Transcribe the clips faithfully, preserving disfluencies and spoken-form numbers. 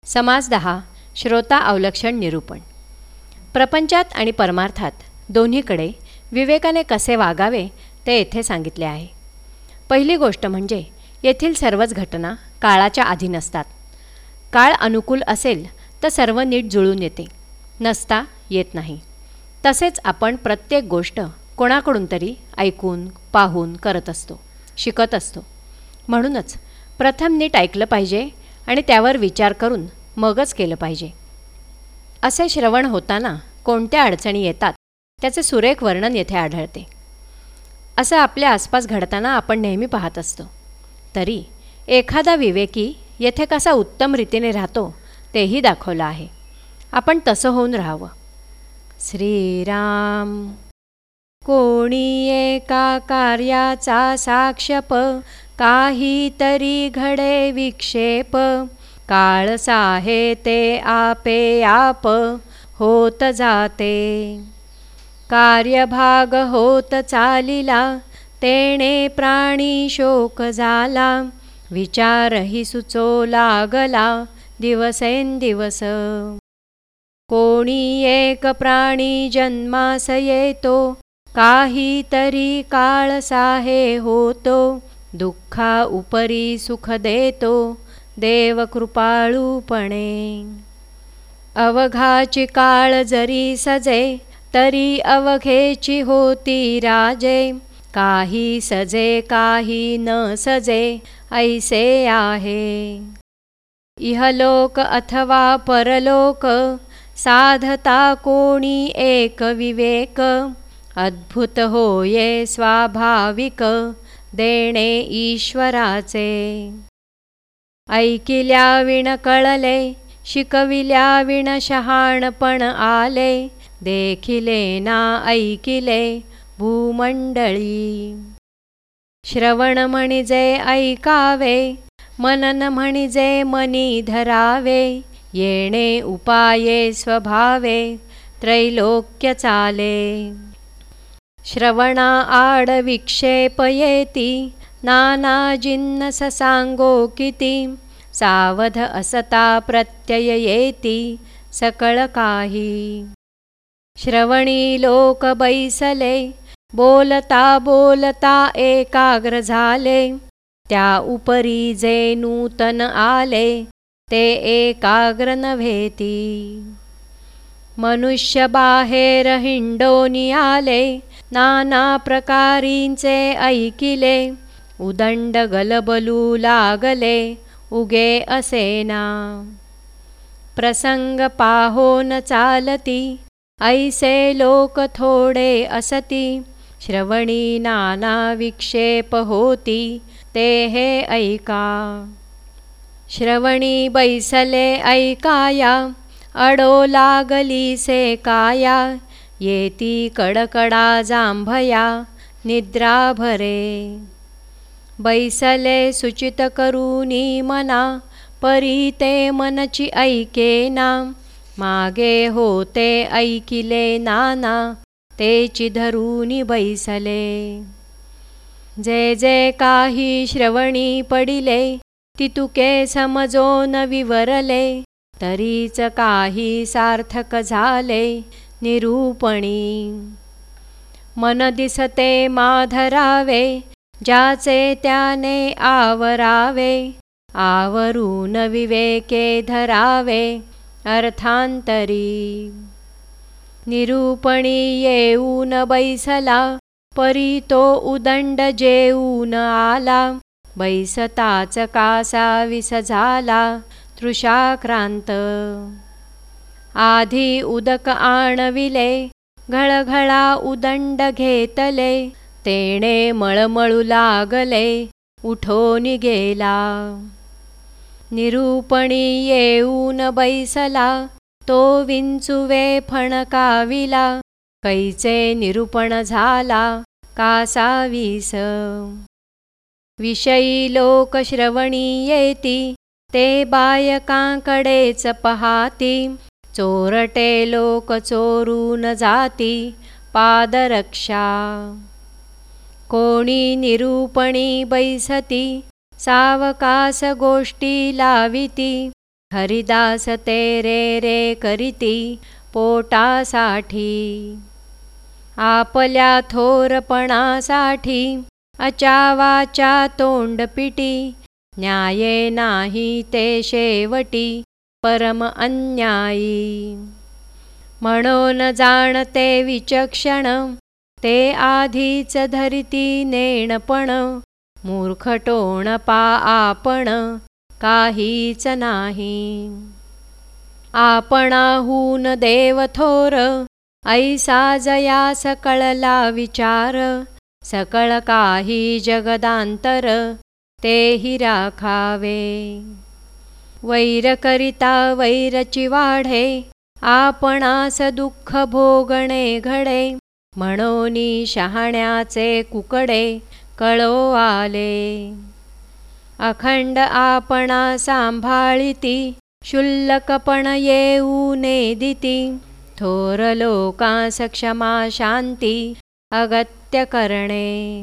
समास दहा. श्रोता अवलक्षण निरूपण. प्रपंचात आणि परमार्थात दोन्हीकडे विवेकाने कसे वागावे ते येथे सांगितले आहे. पहिली गोष्ट म्हणजे येथील सर्वच घटना काळाच्या अधीन असतात. काळ अनुकूल असेल तर सर्व नीट जुळून येते, नसता येत नाही. तसेच आपण प्रत्येक गोष्ट कोणाकडून तरी ऐकून पाहून करत असतो, शिकत असतो. म्हणूनच प्रथम नीट ऐकलं पाहिजे आणि त्यावर विचार करून मगच केलं पाहिजे. असे श्रवण होताना कोणत्या अडचणी येतात त्याचे सुरेख वर्णन येथे आढळते. असं आपल्या आसपास घडताना आपण नेहमी पाहत असतो. तरी एखादा विवेकी येथे कसा उत्तम रीतीने राहतो तेही दाखवलं आहे. आपण तसं होऊन राहावं. श्रीराम. कोणी एका कार्याचा साक्षप, काहीतरी घडे विक्षेप. काळ साहे ते आपे आप, होत जाते. कार्यभाग होत चालिला, तेणे प्राणी शोक झाला. विचारही सुचो लागला, दिवसेंदिवस. कोणी एक प्राणी जन्मास येतो, काहीतरी काळ साहे होतो. दुःखा उपरी सुख देतो, देव कृपाळूपणे. अवघाची काळ जरी सजे, तरी अवघेची होती राजे. काही सजे काही न सजे, ऐसे आहे. इहलोक अथवा परलोक, साधता कोणी एक विवेक. अद्भुत होये स्वाभाविक, देणे ईश्वराचे. ऐकिल्या विण कळले, शिकविल्या विण शहाणपण आले. देखिले ना ऐकिले भूमंडळी. श्रवण म्हणजे ऐकावे, मनन म्हणजे मनी धरावे. येणे उपाये स्वभावे, त्रैलोक्य चाले. श्रवणा आड विक्षेप येती, नाना जिन्नस सांगो किती. सावध असता प्रत्यय येती, सकळ काही. श्रवणी लोक बैसले, बोलता बोलता एकाग्र झाले. त्या उपरी जे नूतन आले, ते एकाग्र नव्हेती. मनुष्य बाहेर हिंडोनी आले, नाना प्रकारींचे ऐकिले. उदंड गलबलू लागले, उगे असेना. प्रसंग पाहोन चालती, ऐसे लोक थोडे असती. श्रवणी नाना विक्षेप होती, ते हे ऐका. श्रवणी बैसले ऐकाया, अडो लागली से काया. येती कडकडा जांभया, निद्रा भरे. बैसले सुचित करूनी मना, परी ते मनची ऐकेना. मागे होते ऐकिले नाना, तेची धरूनी बैसले. जे जे काही श्रवणी पडिले, तितुके समजोन विवरले. तरीच काही सार्थक झाले निरूपणी. मन दिसते माधरावे, ज्याचे त्याने आवरावे. आवरून विवेके धरावे, अर्थांतरी. निरूपणी येऊन बैसला, परी तो उदंड जेऊन आला. बैसताच कासा विस झाला, तृषाक्रांत. आधी उदक आणविले, घळघळा उदंड घेतले. तेणे मळमळू लागले, उठोनी गेला. निरूपणी येऊन बैसला, तो विंचुवे फणकाविला. कैचे निरूपण झाला, कासा विस. विषयी लोक श्रवणी येती, ते बायकांकडेच पहाती. चोरटे लोक चोरून जाती, पादरक्षा. कोणी निरूपणी बैसती, सावकास गोष्टी लाविती. हरिदास ते रे रे करीती पोटासाठी। आपल्या थोरपणासाठी अचावाचा तोंडपिटी, न्याये नाही ते शेवटी परम अन्यायी। म्हणून जाणते विचक्षण ते आधीच धरिती नेणपण, मूर्ख टोणपा आपण काहीच नाही। आपणाहून देव थोर ऐसा जयास कळला विचार, सकळ काही जगदांतर तेही राखावे। वैर करिता वैरची वाढे, आपणास दुःख भोगणे घडे, म्हणूनी शहाण्याचे कुकडे कळो आले। अखंड आपणा सांभाळिती, शुल्लकपण येऊ नेदिती, थोर लोकांस क्षमा शांती अगत्य करणे।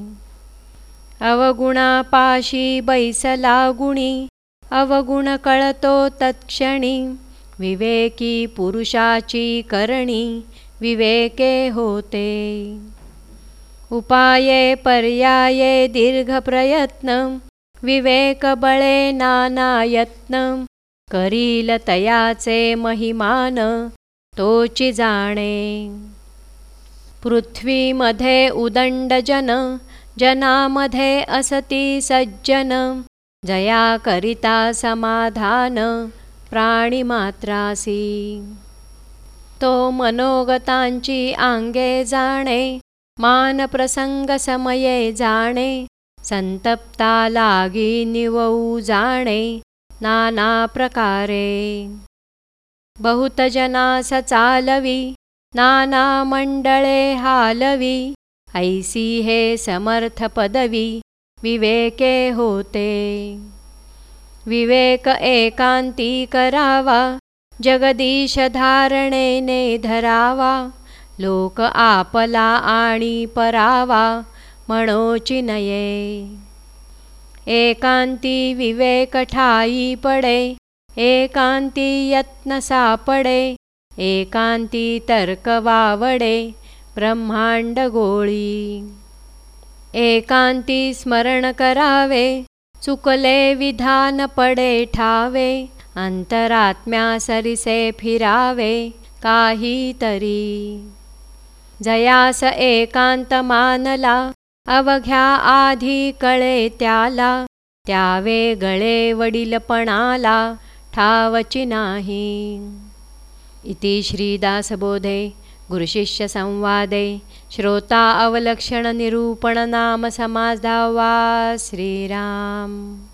अवगुणापाशी बैसला गुणी, अवगुण कळतो तत्क्षणी, विवेकी पुरुषाची करणी विवेके होते। उपाये पर्याये दीर्घ प्रयत्न, विवेक बळे नाना यत्न, करील तयाचे महिमान तोची जाणे। पृथ्वीमध्ये उदंड जन, जनामध्ये असती सज्जन, जया करिता समाधान प्राणिमात्रासी। तो मनोगतांची आंगे जाणे, मान प्रसंग समये जाणे, संतप्ता लागी निवऊ जाणे नाना प्रकारे। बहुत जनास चालवी, नाना मंडळे हालवी, ऐसी हे समर्थ पदवी विवेके होते। विवेक एकांती करावा, जगदीश धारणेने धरावा, लोक आपला आणि परावा म्हणोची नये। एकांती विवेक ठाई पडे, एकांती यत्न सापडे, एकांती तर्क वावडे ब्रह्मांड गोळी। एकांती स्मरण करावे, चुकले विधान पडे ठावे, अंतरात्म्या सरिसे फिरावे काहीतरी। जयास एकांत मानला, अवघ्या आधी कळे त्याला, त्यावे गळे वडीलपणाला ठावची नाही। इति श्रीदासबोधे गुरुशिष्य संवादे श्रोता अवलक्षण निरूपण नाम समास दहावा। श्रीराम।